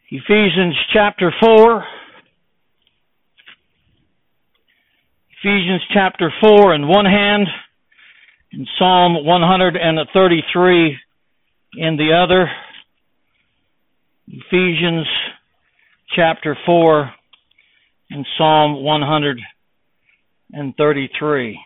Ephesians chapter 4. Ephesians chapter 4 in one hand, and Psalm 133 in the other. Ephesians chapter 4 and Psalm 133.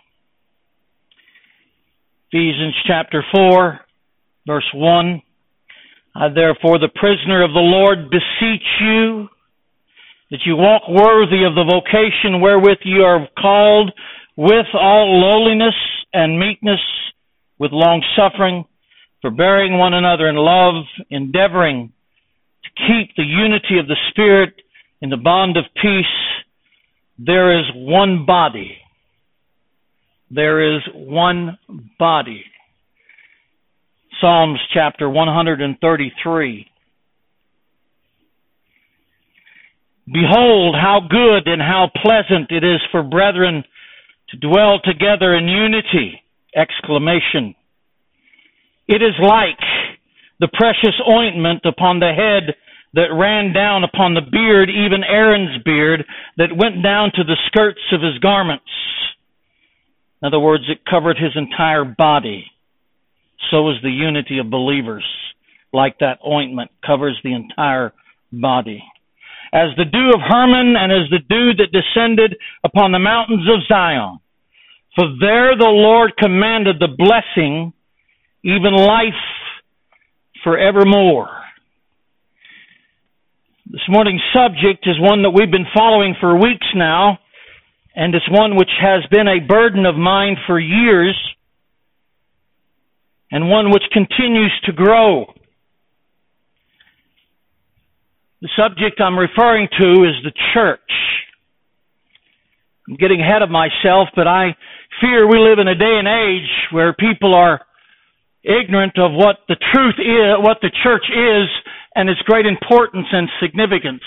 Ephesians chapter 4, verse 1. I therefore, the prisoner of the Lord, beseech you that you walk worthy of the vocation wherewith you are called, with all lowliness and meekness, with long-suffering, forbearing one another in love, endeavoring to keep the unity of the Spirit in the bond of peace. There is one body. There is one body. Psalms chapter 133. Behold, how good and how pleasant it is for brethren to dwell together in unity! Exclamation. It is like the precious ointment upon the head that ran down upon the beard, even Aaron's beard, that went down to the skirts of his garments. In other words, it covered his entire body. So is the unity of believers, like that ointment covers the entire body. As the dew of Hermon, and as the dew that descended upon the mountains of Zion. For there the Lord commanded the blessing, even life forevermore. This morning's subject is one that we've been following for weeks now, and it's one which has been a burden of mine for years, and one which continues to grow. The subject I'm referring to is the church. I'm getting ahead of myself, but I fear we live in a day and age where people are ignorant of what the truth is, what the church is, and its great importance and significance.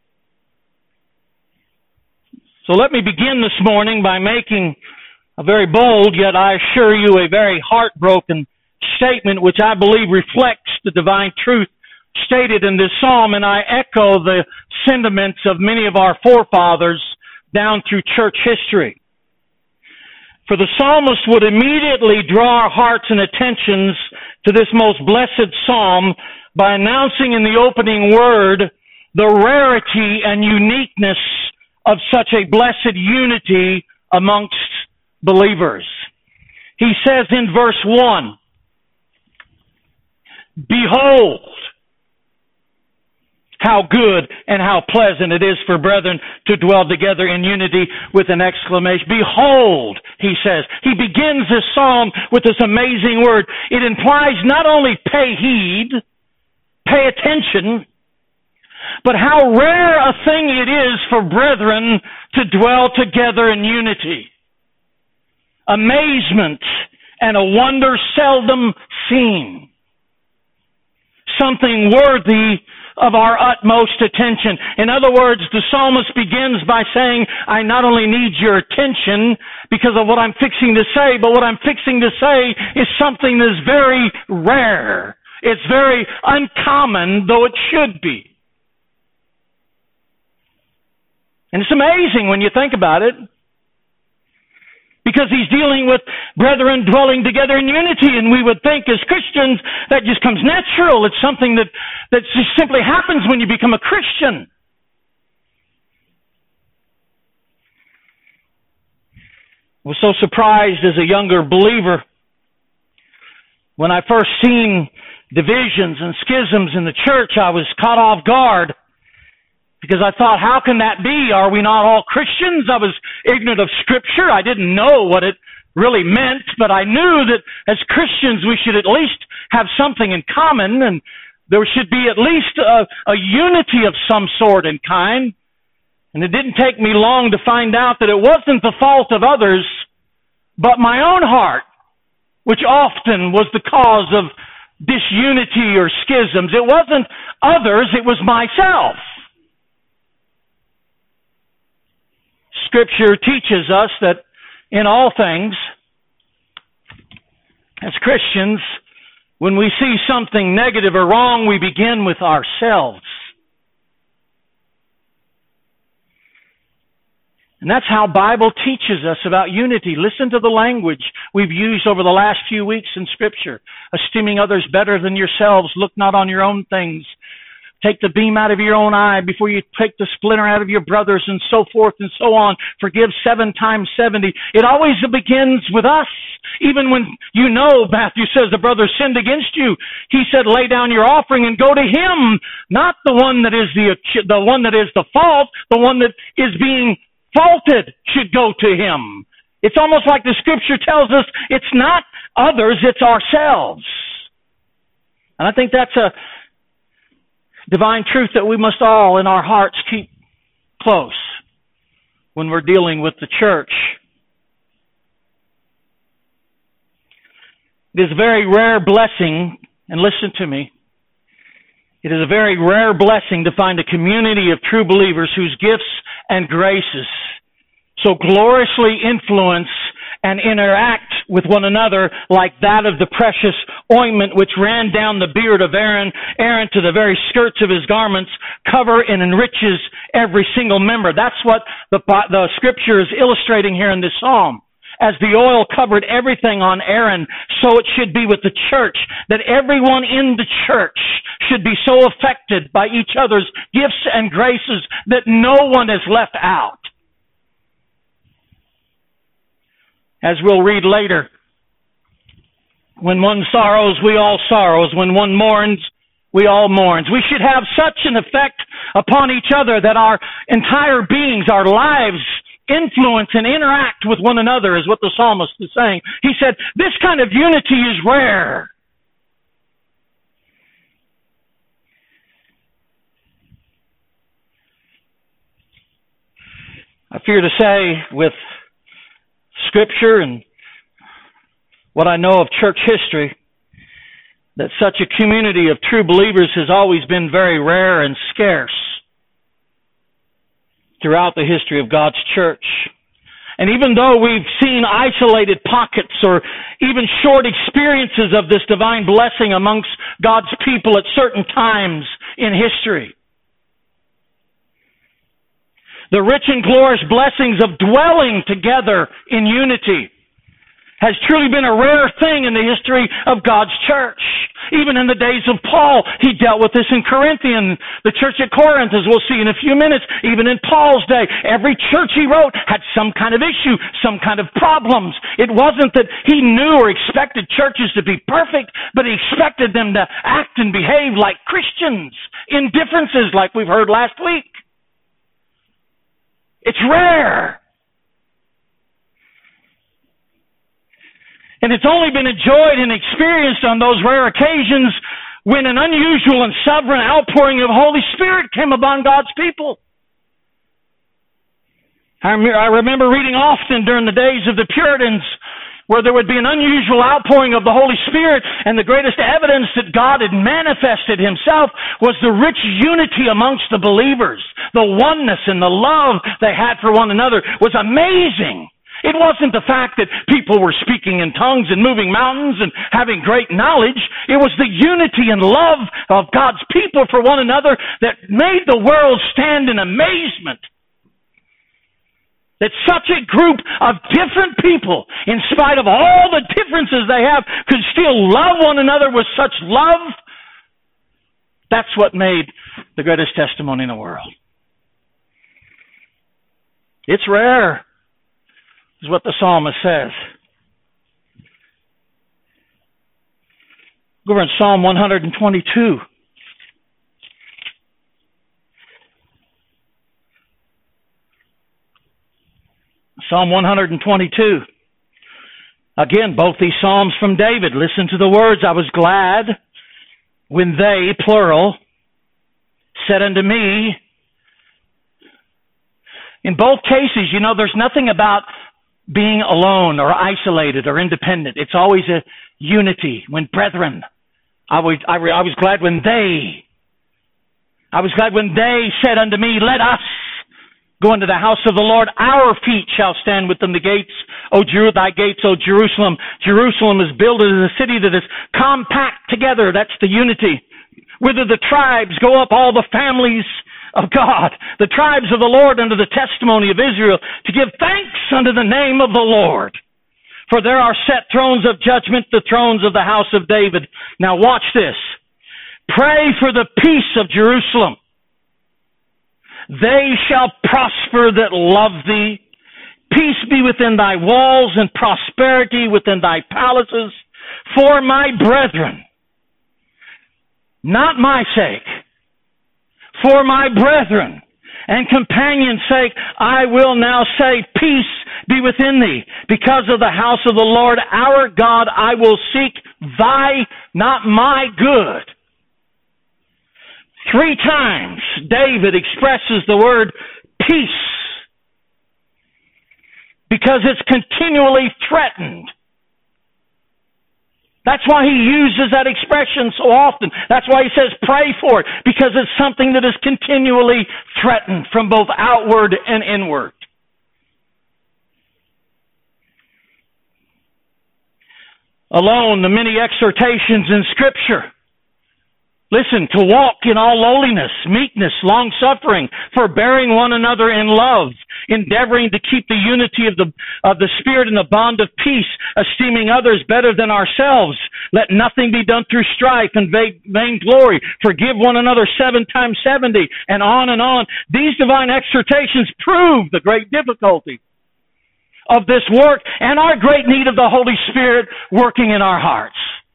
So let me begin this morning by making a very bold, yet I assure you a very heartbroken statement, which I believe reflects the divine truth stated in this psalm, and I echo the sentiments of many of our forefathers down through church history. For the psalmist would immediately draw our hearts and attentions to this most blessed psalm by announcing in the opening word the rarity and uniqueness of such a blessed unity amongst believers. He says in verse 1, behold, how good and how pleasant it is for brethren to dwell together in unity, with an exclamation. Behold, he says. He begins this psalm with this amazing word. It implies not only pay heed, pay attention, but how rare a thing it is for brethren to dwell together in unity. Amazement and a wonder seldom seen. Something worthy of our utmost attention. In other words, the psalmist begins by saying, I not only need your attention because of what I'm fixing to say, but what I'm fixing to say is something that's very rare. It's very uncommon, though it should be. And it's amazing when you think about it, because he's dealing with brethren dwelling together in unity, and we would think as Christians that just comes natural. It's something that just simply happens when you become a Christian. I was so surprised as a younger believer when I first seen divisions and schisms in the church. I was caught off guard, because I thought, how can that be? Are we not all Christians? I was ignorant of Scripture. I didn't know what it really meant, but I knew that as Christians we should at least have something in common, and there should be at least a unity of some sort and kind. And it didn't take me long to find out that it wasn't the fault of others, but my own heart, which often was the cause of disunity or schisms. It wasn't others, it was myself. Scripture teaches us that in all things, as Christians, when we see something negative or wrong, we begin with ourselves. And that's how Bible teaches us about unity. Listen to the language we've used over the last few weeks in Scripture. Esteeming others better than yourselves. Look not on your own things. Take the beam out of your own eye before you take the splinter out of your brother's, and so forth and so on. Forgive 7 times 70. It always begins with us. Even when Matthew says the brother sinned against you, he said, lay down your offering and go to him. Not the one that is the one that is the fault, the one that is being faulted should go to him. It's almost like the Scripture tells us it's not others, it's ourselves. And I think that's a divine truth that we must all in our hearts keep close when we're dealing with the church. It is a very rare blessing, and listen to me, it is a very rare blessing to find a community of true believers whose gifts and graces so gloriously influence and interact with one another like that of the precious ointment which ran down the beard of Aaron to the very skirts of his garments, cover and enriches every single member. That's what the Scripture is illustrating here in this psalm. As the oil covered everything on Aaron, so it should be with the church, that everyone in the church should be so affected by each other's gifts and graces that no one is left out. As we'll read later, when one sorrows, we all sorrows. When one mourns, we all mourns. We should have such an effect upon each other that our entire beings, our lives, influence and interact with one another, is what the psalmist is saying. He said, this kind of unity is rare. I fear to say, with Scripture and what I know of church history, that such a community of true believers has always been very rare and scarce throughout the history of God's church. And even though we've seen isolated pockets or even short experiences of this divine blessing amongst God's people at certain times in history, the rich and glorious blessings of dwelling together in unity has truly been a rare thing in the history of God's church. Even in the days of Paul, he dealt with this in Corinthians. The church at Corinth, as we'll see in a few minutes, even in Paul's day, every church he wrote had some kind of issue, some kind of problems. It wasn't that he knew or expected churches to be perfect, but he expected them to act and behave like Christians in differences like we've heard last week. It's rare. And it's only been enjoyed and experienced on those rare occasions when an unusual and sovereign outpouring of the Holy Spirit came upon God's people. I remember reading often during the days of the Puritans where there would be an unusual outpouring of the Holy Spirit, and the greatest evidence that God had manifested Himself was the rich unity amongst the believers. The oneness and the love they had for one another was amazing. It wasn't the fact that people were speaking in tongues and moving mountains and having great knowledge. It was the unity and love of God's people for one another that made the world stand in amazement. That such a group of different people, in spite of all the differences they have, could still love one another with such love. That's what made the greatest testimony in the world. It's rare, is what the psalmist says. Go over in Psalm 122. Psalm 122. Again, both these psalms from David. Listen to the words. I was glad when they, plural, said unto me. In both cases, there's nothing about being alone or isolated or independent. It's always a unity. When brethren, I was glad when they said unto me, let us go into the house of the Lord. Our feet shall stand within the gates, thy gates, O Jerusalem. Jerusalem is built as a city that is compact together. That's the unity. Whither the tribes go up, all the families of God, the tribes of the Lord under the testimony of Israel, to give thanks unto the name of the Lord. For there are set thrones of judgment, the thrones of the house of David. Now watch this. Pray for the peace of Jerusalem. They shall prosper that love thee. Peace be within thy walls and prosperity within thy palaces. For my brethren, not my sake, for my brethren and companions' sake, I will now say, peace be within thee. Because of the house of the Lord our God, I will seek thy, not my good. 3 times David expresses the word peace because it's continually threatened. That's why he uses that expression so often. That's why he says pray for it, because it's something that is continually threatened from both outward and inward. Alone, the many exhortations in Scripture. Listen, to walk in all lowliness, meekness, long-suffering, forbearing one another in love, endeavoring to keep the unity of the Spirit in the bond of peace, esteeming others better than ourselves. Let nothing be done through strife and vain glory. Forgive one another 7 times 70, and on and on. These divine exhortations prove the great difficulty of this work and our great need of the Holy Spirit working in our hearts.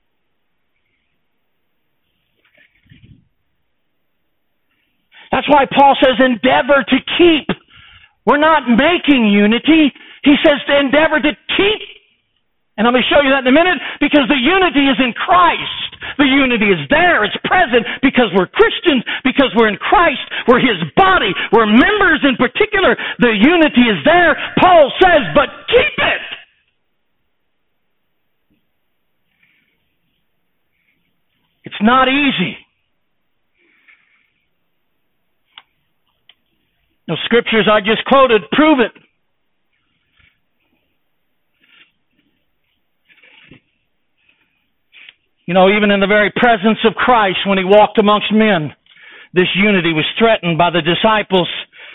That's why Paul says endeavor to keep. We're not making unity. He says to endeavor to keep. And I'm going to show you that in a minute, because the unity is in Christ. The unity is there. It's present because we're Christians, because we're in Christ. We're His body. We're members in particular. The unity is there. Paul says, but keep it. It's not easy. The scriptures I just quoted prove it. You know, even in the very presence of Christ, when He walked amongst men, this unity was threatened by the disciples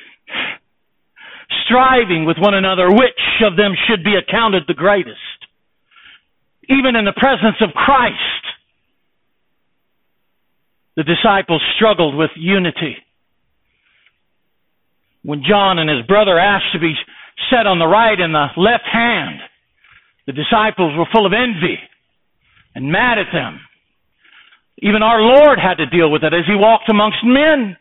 striving with one another which of them should be accounted the greatest. Even in the presence of Christ, the disciples struggled with unity. When John and his brother asked to be set on the right and the left hand, the disciples were full of envy and mad at them. Even our Lord had to deal with it as He walked amongst men.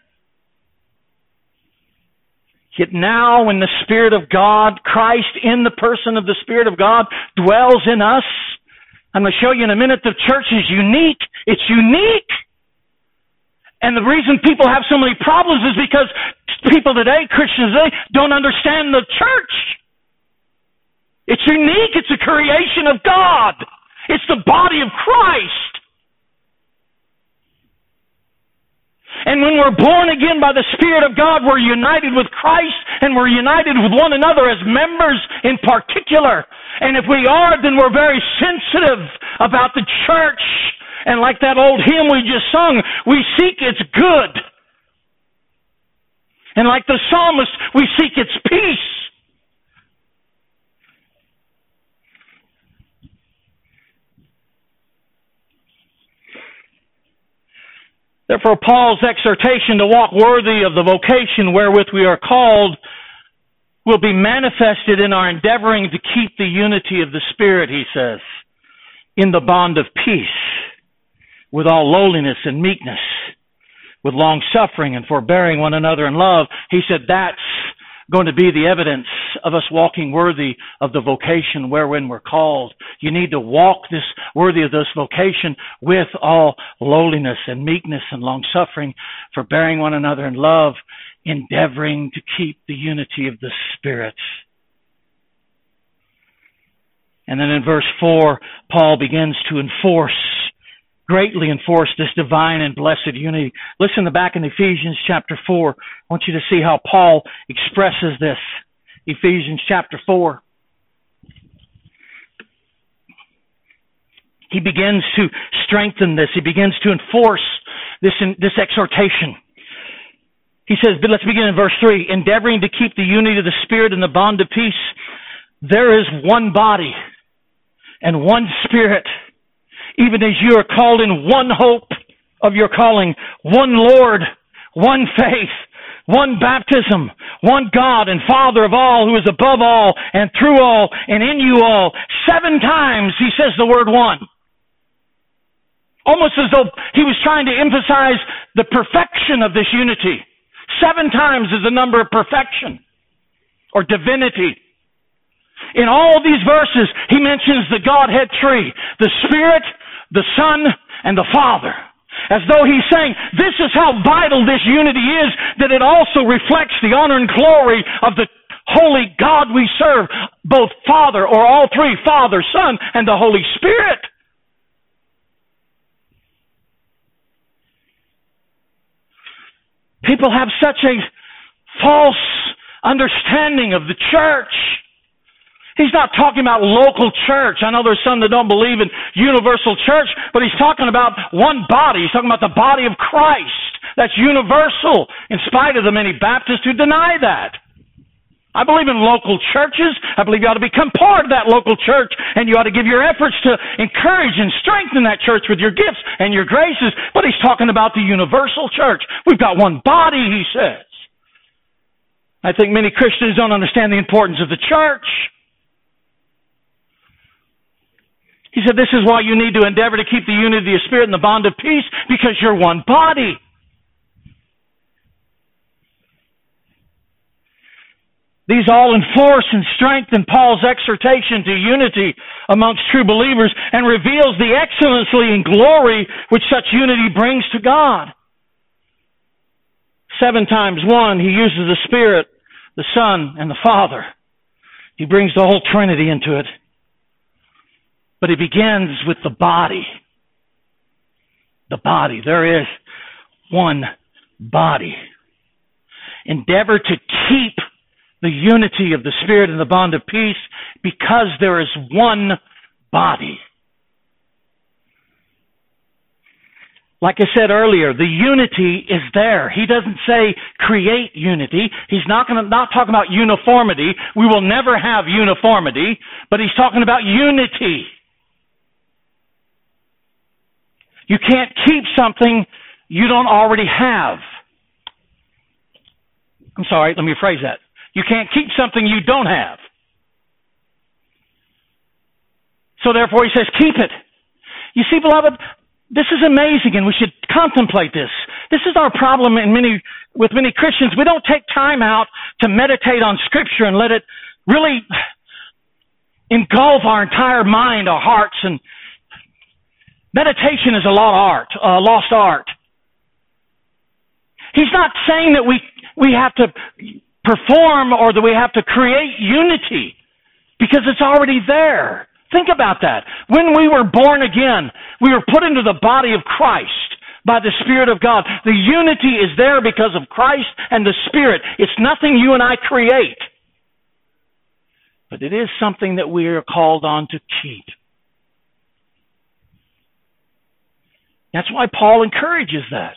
Yet now, when the Spirit of God, Christ in the person of the Spirit of God, dwells in us, I'm going to show you in a minute, the church is unique. It's unique. And the reason people have so many problems is because people today, Christians today, don't understand the church. It's unique. It's a creation of God. It's the body of Christ. And when we're born again by the Spirit of God, we're united with Christ and we're united with one another as members in particular. And if we are, then we're very sensitive about the church. And like that old hymn we just sung, we seek its good. And like the psalmist, we seek its peace. Therefore, Paul's exhortation to walk worthy of the vocation wherewith we are called will be manifested in our endeavoring to keep the unity of the Spirit, he says, in the bond of peace, with all lowliness and meekness, with long-suffering and forbearing one another in love. He said that's going to be the evidence of us walking worthy of the vocation wherein we're called. You need to walk this worthy of this vocation with all lowliness and meekness and long-suffering, forbearing one another in love, endeavoring to keep the unity of the Spirit. And then in verse 4, Paul begins to greatly enforce this divine and blessed unity. Listen to back in Ephesians chapter 4. I want you to see how Paul expresses this. Ephesians chapter 4. He begins to strengthen this. He begins to enforce this exhortation. He says, but let's begin in verse 3. Endeavoring to keep the unity of the Spirit and the bond of peace. There is one body and one Spirit, even as you are called in one hope of your calling, one Lord, one faith, one baptism, one God and Father of all, who is above all and through all and in you all. 7 times he says the word one. Almost as though he was trying to emphasize the perfection of this unity. 7 times is the number of perfection or divinity. In all these verses, he mentions the Godhead tree, the Spirit, the Son, and the Father. As though he's saying, this is how vital this unity is, that it also reflects the honor and glory of the holy God we serve, both Father, or all three, Father, Son, and the Holy Spirit. People have such a false understanding of the church. He's not talking about local church. I know there's some that don't believe in universal church, but he's talking about one body. He's talking about the body of Christ. That's universal, in spite of the many Baptists who deny that. I believe in local churches. I believe you ought to become part of that local church, and you ought to give your efforts to encourage and strengthen that church with your gifts and your graces. But he's talking about the universal church. We've got one body, he says. I think many Christians don't understand the importance of the church. He said, this is why you need to endeavor to keep the unity of the Spirit and the bond of peace, because you're one body. These all enforce and strengthen Paul's exhortation to unity amongst true believers and reveals the excellency and glory which such unity brings to God. 7 times 1, he uses the Spirit, the Son, and the Father. He brings the whole Trinity into it. But he begins with the body. The body. There is one body. Endeavor to keep the unity of the Spirit and the bond of peace, because there is one body. Like I said earlier, the unity is there. He doesn't say create unity. He's not talking about uniformity. We will never have uniformity, but he's talking about unity. You can't keep something you don't already have. I'm sorry, let me rephrase that. You can't keep something you don't have. So therefore he says, keep it. You see, beloved, this is amazing, and we should contemplate this. This is our problem with many Christians. We don't take time out to meditate on Scripture and let it really engulf our entire mind, our hearts, and meditation is a lost art. He's not saying that we have to perform or that we have to create unity, because it's already there. Think about that. When we were born again, we were put into the body of Christ by the Spirit of God. The unity is there because of Christ and the Spirit. It's nothing you and I create, but it is something that we are called on to keep. That's why Paul encourages that.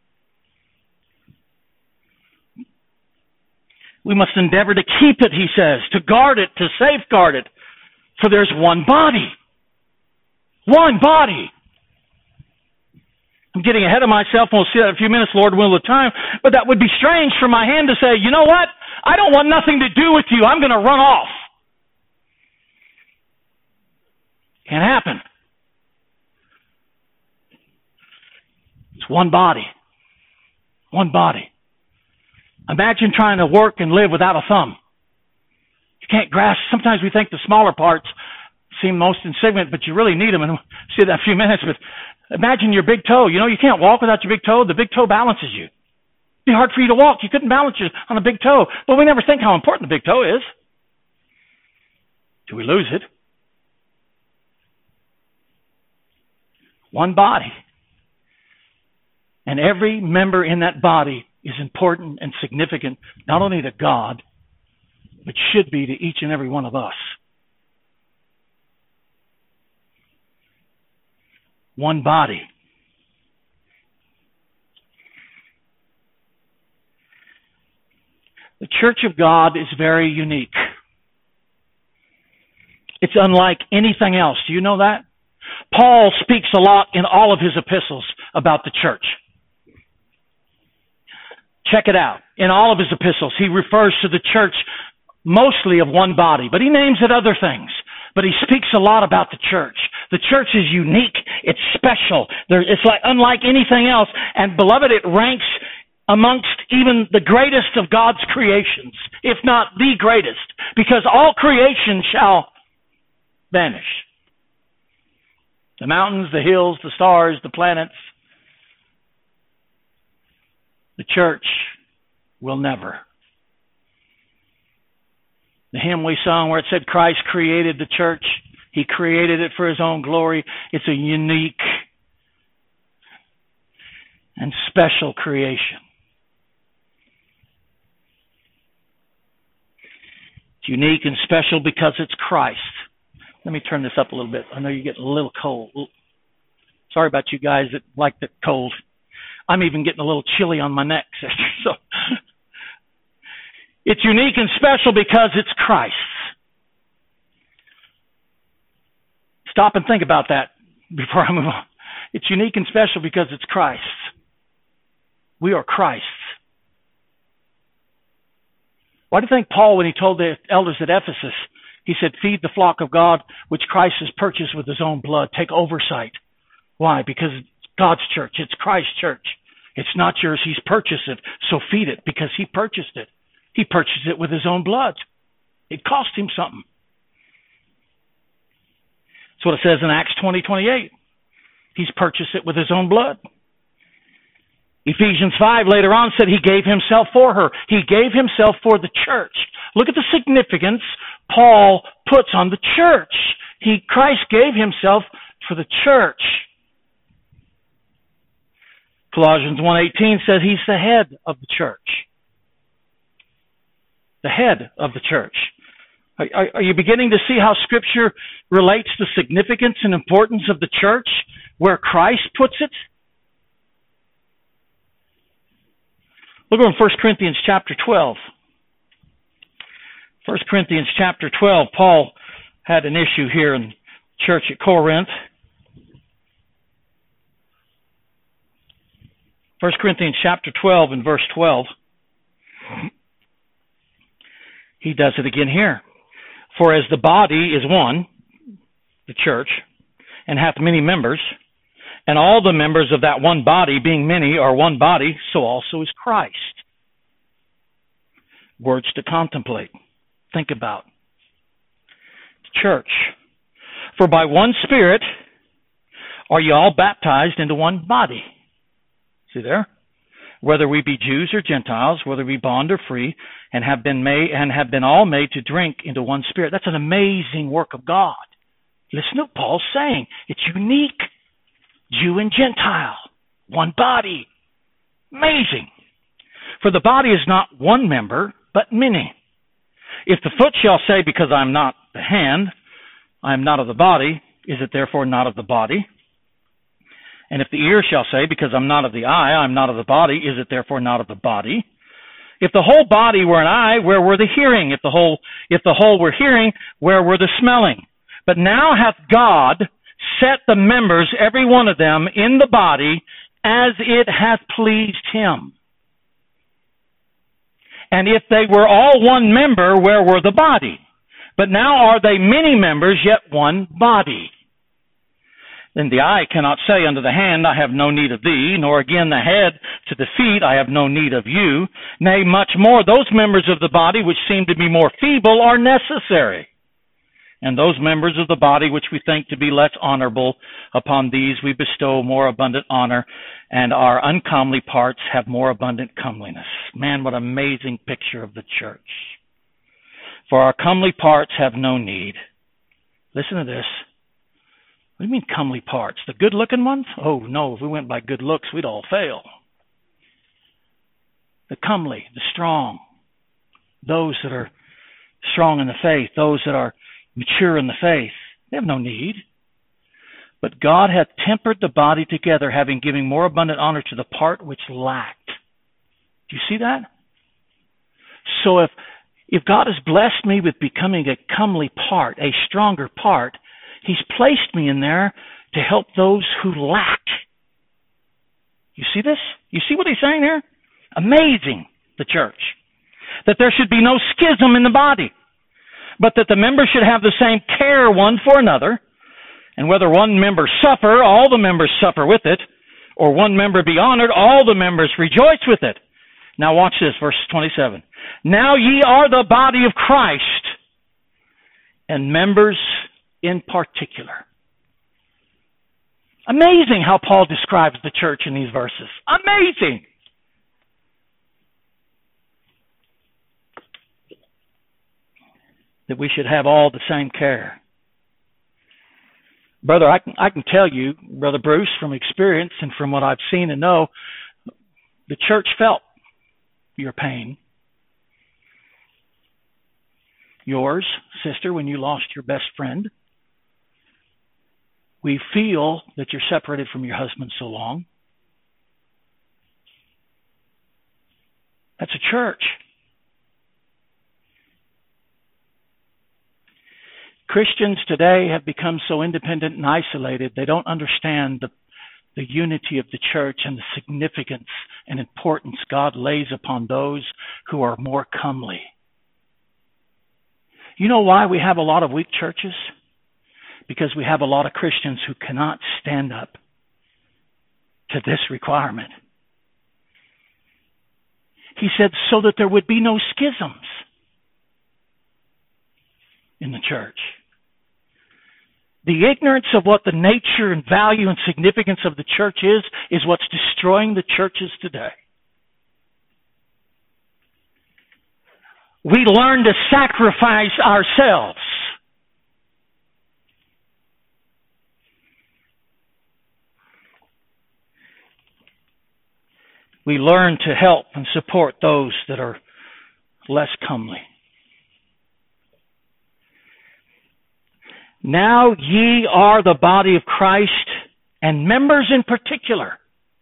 We must endeavor to keep it, he says, to guard it, to safeguard it, for there's one body. One body. I'm getting ahead of myself, and we'll see that in a few minutes, Lord will of the time, but that would be strange for my hand to say, you know what? I don't want nothing to do with you. I'm going to run off. Can't happen. It's one body. One body. Imagine trying to work and live without a thumb. You can't grasp. Sometimes we think the smaller parts seem most insignificant, but you really need them, and we'll see that in a few minutes. But imagine your big toe. You know, you can't walk without your big toe. The big toe balances you. It'd be hard for you to walk. You couldn't balance you on a big toe. But we never think how important the big toe is. Do we lose it? One body. And every member in that body is important and significant, not only to God, but should be to each and every one of us. One body. The church of God is very unique. It's unlike anything else. Do you know that? Paul speaks a lot in all of his epistles about the church. Check it out. In all of his epistles, he refers to the church mostly of one body, but he names it other things. But he speaks a lot about the church. The church is unique. It's special. It's like unlike anything else. And beloved, it ranks amongst even the greatest of God's creations, if not the greatest, because all creation shall vanish. The mountains, the hills, the stars, the planets. The church will never. The hymn we sung where it said Christ created the church. He created it for His own glory. It's a unique and special creation. It's unique and special because it's Christ. Let me turn this up a little bit. I know you're getting a little cold. Sorry about you guys that like the cold. I'm even getting a little chilly on my neck, sister. So it's unique and special because it's Christ. Stop and think about that before I move on. It's unique and special because it's Christ. We are Christ's. Why do you think Paul, when he told the elders at Ephesus, he said, feed the flock of God, which Christ has purchased with His own blood. Take oversight. Why? Because it's God's church. It's Christ's church. It's not yours. He's purchased it. So feed it because He purchased it. He purchased it with His own blood. It cost Him something. That's what it says in Acts 20:28. He's purchased it with His own blood. Ephesians 5 later on said He gave Himself for her. He gave Himself for the church. Look at the significance Paul puts on the church. Christ gave Himself for the church. Colossians 1:18 says He's the head of the church. The head of the church. Are you beginning to see how Scripture relates the significance and importance of the church where Christ puts it? Look at 1 Corinthians chapter 12. 1 Corinthians chapter 12, Paul had an issue here in church at Corinth. 1 Corinthians chapter 12 and verse 12. He does it again here. For as the body is one, the church, and hath many members, and all the members of that one body, being many, are one body, so also is Christ. Words to contemplate. Think about. Church. For by one Spirit are you all baptized into one body. See there? Whether we be Jews or Gentiles, whether we bond or free, and have been all made to drink into one Spirit. That's an amazing work of God. Listen to what Paul's saying. It's unique. Jew and Gentile. One body. Amazing. For the body is not one member, but many. If the foot shall say, because I am not the hand, I am not of the body, is it therefore not of the body? And if the ear shall say, because I'm not of the eye, I'm not of the body, is it therefore not of the body? If the whole body were an eye, where were the hearing? If the whole were hearing, where were the smelling? But now hath God set the members, every one of them, in the body, as it hath pleased Him. And if they were all one member, where were the body? But now are they many members, yet one body. Then the eye cannot say unto the hand, I have no need of thee, nor again the head to the feet, I have no need of you. Nay, much more, those members of the body which seem to be more feeble are necessary. And those members of the body which we think to be less honorable, upon these we bestow more abundant honor, and our uncomely parts have more abundant comeliness. Man, what an amazing picture of the church. For our comely parts have no need. Listen to this. What do you mean comely parts? The good-looking ones? Oh, no, if we went by good looks, we'd all fail. The comely, the strong, those that are strong in the faith, those that are mature in the faith, they have no need. But God hath tempered the body together, having given more abundant honor to the part which lacked. Do you see that? So if God has blessed me with becoming a comely part, a stronger part, He's placed me in there to help those who lack. You see this? You see what He's saying here? Amazing, the church. That there should be no schism in the body, but that the members should have the same care one for another, and whether one member suffer, all the members suffer with it, or one member be honored, all the members rejoice with it. Now watch this, verse 27. Now ye are the body of Christ, and members in particular. Amazing how Paul describes the church in these verses. Amazing! That we should have all the same care. Brother, I can tell you, Brother Bruce, from experience and from what I've seen and know, the church felt your pain. Yours, sister, when you lost your best friend. We feel that you're separated from your husband so long. That's a church. Christians today have become so independent and isolated, they don't understand the unity of the church and the significance and importance God lays upon those who are more comely. You know why we have a lot of weak churches? Because we have a lot of Christians who cannot stand up to this requirement. He said, so that there would be no schisms in the church. The ignorance of what the nature and value and significance of the church is what's destroying the churches today. We learn to sacrifice ourselves. We learn to help and support those that are less comely. Now ye are the body of Christ, and members in particular.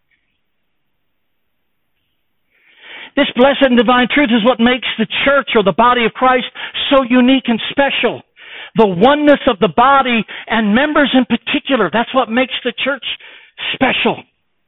This blessed and divine truth is what makes the church or the body of Christ so unique and special. The oneness of the body and members in particular. That's what makes the church special.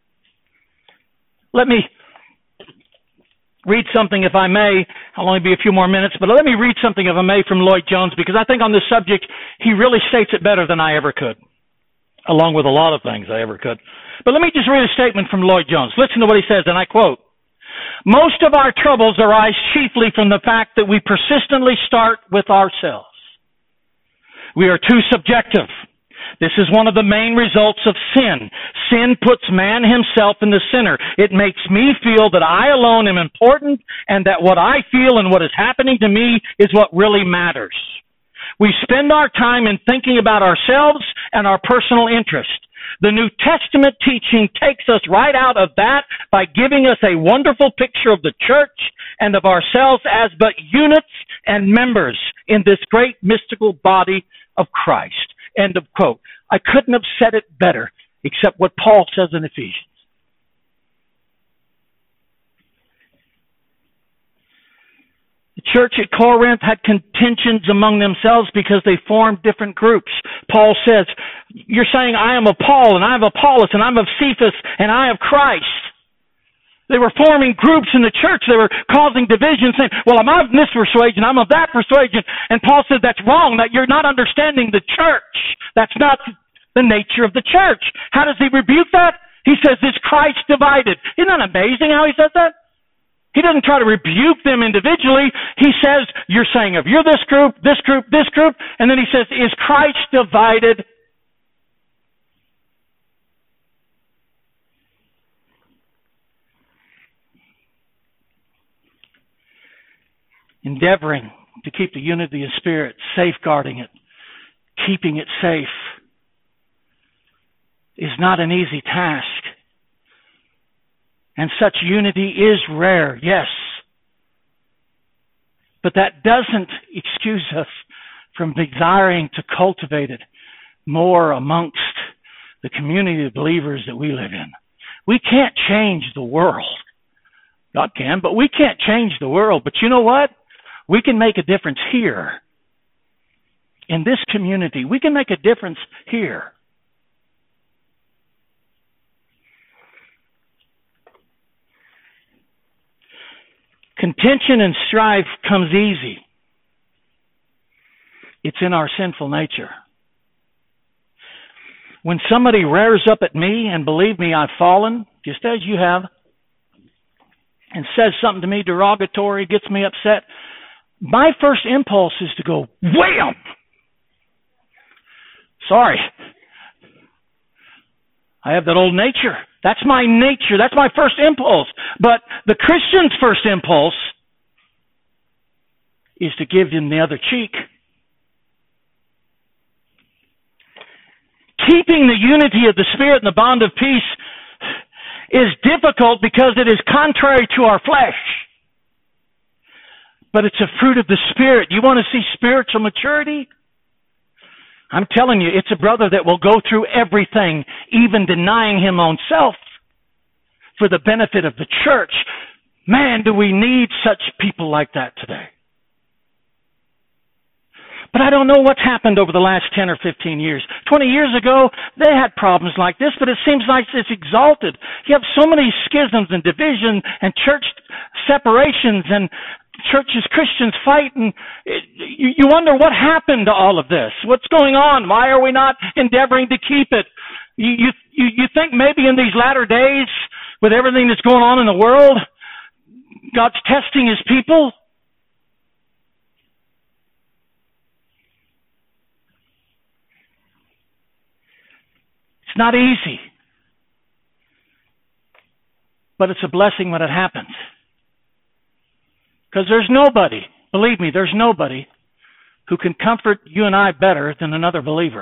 Let me read something, if I may. I'll only be a few more minutes, but let me read something, if I may, from Lloyd Jones, because I think on this subject, he really states it better than I ever could, along with a lot of things I ever could. But let me just read a statement from Lloyd Jones. Listen to what he says, and I quote, "Most of our troubles arise chiefly from the fact that we persistently start with ourselves. We are too subjective. This is one of the main results of sin. Sin puts man himself in the center. It makes me feel that I alone am important and that what I feel and what is happening to me is what really matters. We spend our time in thinking about ourselves and our personal interest. The New Testament teaching takes us right out of that by giving us a wonderful picture of the church and of ourselves as but units and members in this great mystical body of Christ." End of quote. I couldn't have said it better, except what Paul says in Ephesians. The church at Corinth had contentions among themselves because they formed different groups. Paul says, you're saying I am of Paul, and I am of Apollos, and I'm of Cephas, and I of Christ. They were forming groups in the church. They were causing division, saying, well, I'm of this persuasion, I'm of that persuasion. And Paul said, that's wrong, that you're not understanding the church. That's not the nature of the church. How does he rebuke that? He says, is Christ divided? Isn't that amazing how he says that? He doesn't try to rebuke them individually. He says, you're saying if you're this group, this group, this group. And then he says, is Christ divided? Endeavoring to keep the unity of spirit, safeguarding it, keeping it safe, is not an easy task. And such unity is rare, yes. But that doesn't excuse us from desiring to cultivate it more amongst the community of believers that we live in. We can't change the world. God can, but we can't change the world. But you know what? We can make a difference here. In this community, we can make a difference here. Contention and strife comes easy. It's in our sinful nature. When somebody rears up at me, and believe me, I've fallen, just as you have, and says something to me derogatory, gets me upset, my first impulse is to go, wham! Sorry. I have that old nature. That's my nature. That's my first impulse. But the Christian's first impulse is to give him the other cheek. Keeping the unity of the Spirit and the bond of peace is difficult because it is contrary to our flesh. But it's a fruit of the Spirit. You want to see spiritual maturity? I'm telling you, it's a brother that will go through everything, even denying him own self, for the benefit of the church. Man, do we need such people like that today. But I don't know what's happened over the last 10 or 15 years. 20 years ago, they had problems like this, but it seems like it's exalted. You have so many schisms and division and church separations and churches, Christians fighting. You wonder what happened to all of this. What's going on? Why are we not endeavoring to keep it? You think maybe in these latter days, with everything that's going on in the world, God's testing His people? It's not easy. But it's a blessing when it happens. Because there's nobody, believe me, there's nobody who can comfort you and I better than another believer.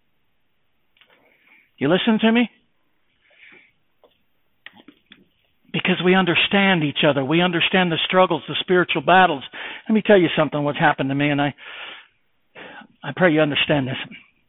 You listen to me? Because we understand each other. We understand the struggles, the spiritual battles. Let me tell you something, what's happened to me, and I pray you understand this.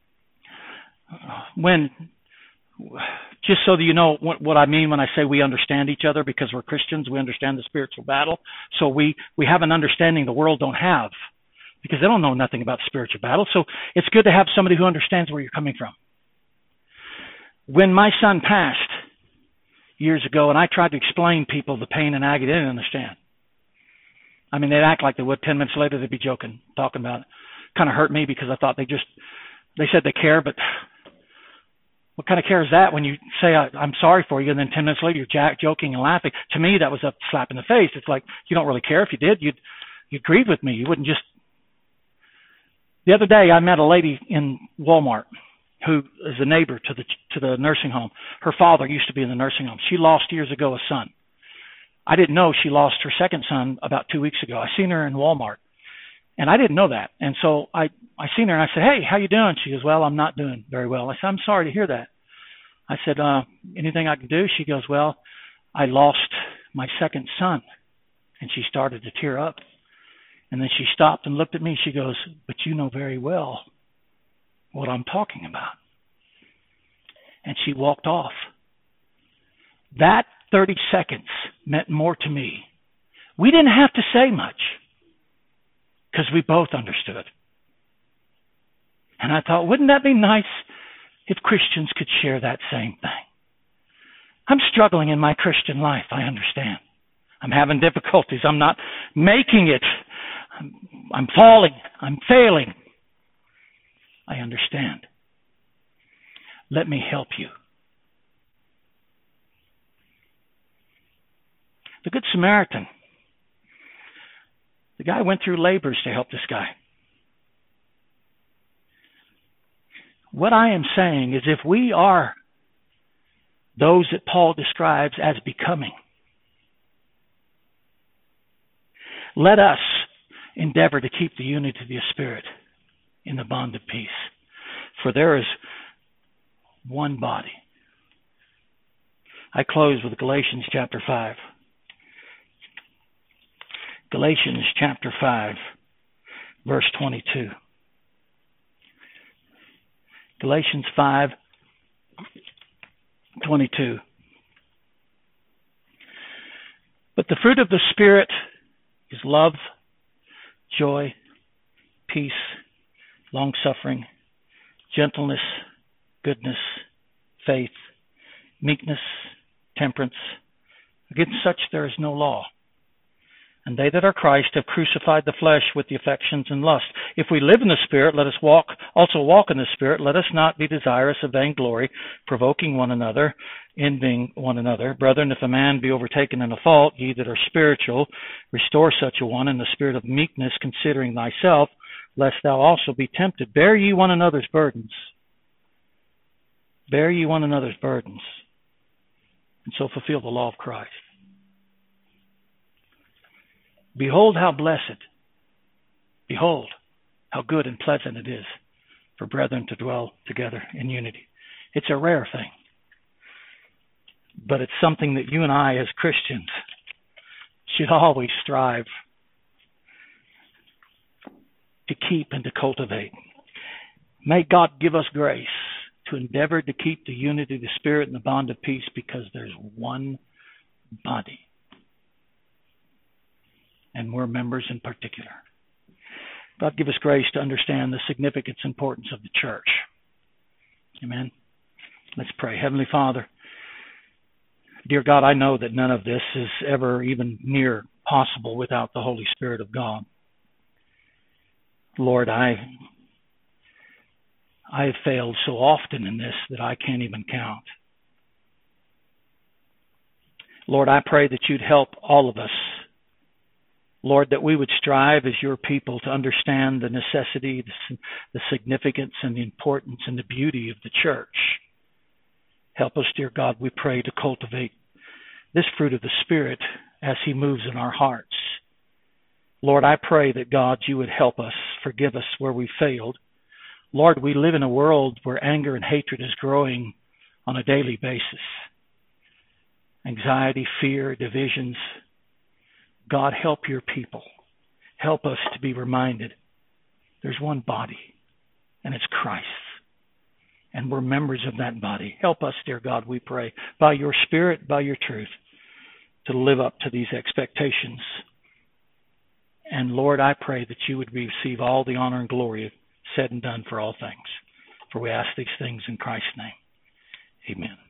Just so that you know what I mean when I say we understand each other, because we're Christians, we understand the spiritual battle. So we have an understanding the world don't have, because they don't know nothing about spiritual battle. So it's good to have somebody who understands where you're coming from. When my son passed years ago, and I tried to explain people the pain and agony, they didn't understand. I mean, they'd act like they would. 10 minutes later, they'd be joking, talking about it. Kind of hurt me because I thought they said they care, but what kind of care is that when you say, I'm sorry for you, and then 10 minutes later you're joking and laughing? To me, that was a slap in the face. It's like, you don't really care. If you did, you'd grieve with me. You wouldn't just... The other day, I met a lady in Walmart who is a neighbor to the nursing home. Her father used to be in the nursing home. She lost years ago a son. I didn't know she lost her second son about 2 weeks ago. I seen her in Walmart, and I didn't know that. And so I seen her, and I said, hey, how you doing? She goes, well, I'm not doing very well. I said, I'm sorry to hear that. I said, anything I can do? She goes, well, I lost my second son. And she started to tear up. And then she stopped and looked at me. She goes, but you know very well what I'm talking about. And she walked off. That 30 seconds meant more to me. We didn't have to say much because we both understood. And I thought, wouldn't that be nice if Christians could share that same thing? I'm struggling in my Christian life, I understand. I'm having difficulties. I'm not making it. I'm falling. I'm failing. I understand. Let me help you. The Good Samaritan. The guy went through labors to help this guy. What I am saying is, if we are those that Paul describes as becoming, let us endeavor to keep the unity of the Spirit in the bond of peace. For there is one body. I close with Galatians chapter 5. Galatians chapter 5, verse 22. Galatians 5, 22. But the fruit of the Spirit is love, joy, peace, long-suffering, gentleness, goodness, faith, meekness, temperance. Against such there is no law. And they that are Christ have crucified the flesh with the affections and lust. If we live in the Spirit, let us also walk in the Spirit. Let us not be desirous of vainglory, provoking one another, envying one another. Brethren, if a man be overtaken in a fault, ye that are spiritual, restore such a one in the spirit of meekness, considering thyself, lest thou also be tempted. Bear ye one another's burdens. Bear ye one another's burdens, and so fulfill the law of Christ. Behold how blessed, behold how good and pleasant it is for brethren to dwell together in unity. It's a rare thing, but it's something that you and I as Christians should always strive to keep and to cultivate. May God give us grace to endeavor to keep the unity of the Spirit and the bond of peace, because there's one body. And we're members in particular. God give us grace to understand the significance and importance of the church. Amen. Let's pray. Heavenly Father, dear God, I know that none of this is ever even near possible without the Holy Spirit of God. Lord, I have failed so often in this that I can't even count. Lord, I pray that you'd help all of us. Lord, that we would strive as your people to understand the necessity, the significance, and the importance and the beauty of the church. Help us, dear God, we pray, to cultivate this fruit of the Spirit as he moves in our hearts. Lord, I pray that, God, you would help us, forgive us where we failed. Lord, we live in a world where anger and hatred is growing on a daily basis. Anxiety, fear, divisions. God, help your people. Help us to be reminded there's one body, and it's Christ. And we're members of that body. Help us, dear God, we pray, by your Spirit, by your truth, to live up to these expectations. And Lord, I pray that you would receive all the honor and glory said and done for all things. For we ask these things in Christ's name. Amen.